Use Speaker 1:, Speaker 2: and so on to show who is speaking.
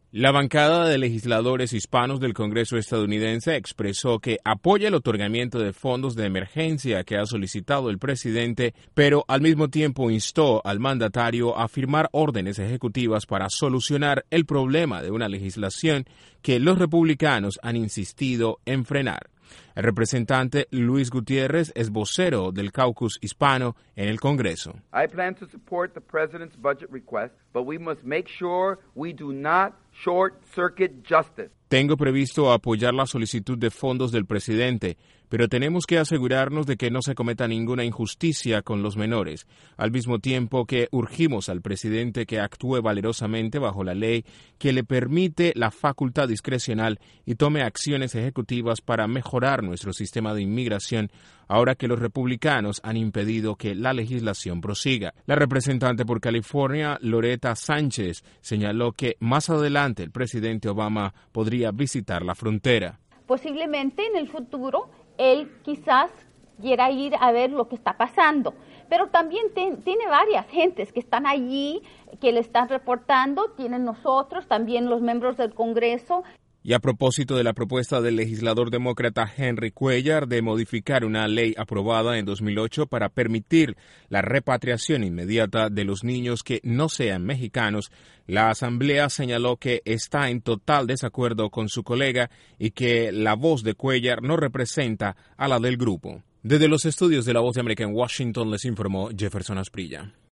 Speaker 1: La bancada de legisladores hispanos del Congreso estadounidense expresó que apoya el otorgamiento de fondos de emergencia que ha solicitado el presidente, pero al mismo tiempo instó al mandatario a firmar órdenes ejecutivas para solucionar el problema de una legislación que los republicanos han insistido en frenar. El representante Luis Gutiérrez es vocero del caucus hispano en el Congreso.
Speaker 2: I plan to support the president's budget request, but we must make sure we do not short-circuit justice.
Speaker 1: Tengo previsto apoyar la solicitud de fondos del presidente, pero tenemos que asegurarnos de que no se cometa ninguna injusticia con los menores, al mismo tiempo que urgimos al presidente que actúe valerosamente bajo la ley que le permite la facultad discrecional y tome acciones ejecutivas para mejorar nuestro sistema de inmigración, ahora que los republicanos han impedido que la legislación prosiga. La representante por California, Loretta Sánchez, señaló que más adelante el presidente Obama podría visitar la frontera.
Speaker 3: Posiblemente en el futuro él quizás quiera ir a ver lo que está pasando, pero también tiene varias gentes que están allí, que le están reportando, tienen nosotros, también los miembros del Congreso.
Speaker 1: Y a propósito de la propuesta del legislador demócrata Henry Cuellar de modificar una ley aprobada en 2008 para permitir la repatriación inmediata de los niños que no sean mexicanos, la Asamblea señaló que está en total desacuerdo con su colega y que la voz de Cuellar no representa a la del grupo. Desde los estudios de La Voz de América en Washington les informó Jefferson Asprilla.